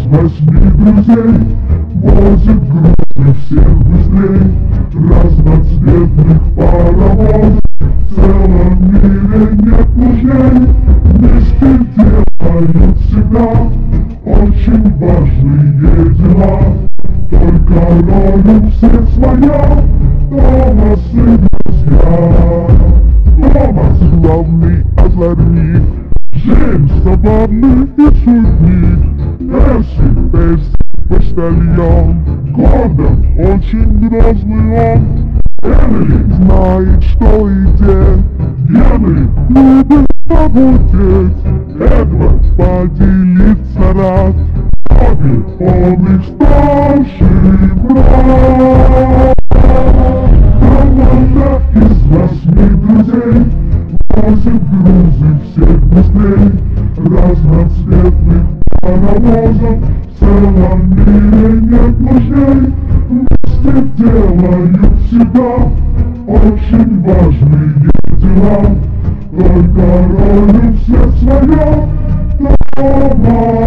8 друзей возит грузы всех быстрей. Разноцветных паровозов в целом мире нет нужней. Вместе делают всегда очень важные дела. Только роль у всех своя, Томас и друзья. Томас главный озорник, Джеймс забавный и шутник, Перси почтальон, Гордон очень грозный он. Генри знает, что и где, Генри любит побудеть. Эдвард поделиться рад, Тоби он их старший брат. Команда из 8 друзей возит грузы всех быстрей. Разноцветных паровозов в целом мире нет нужней. Вместе делают всегда очень важные дела. Только роль у всех своя, Томас.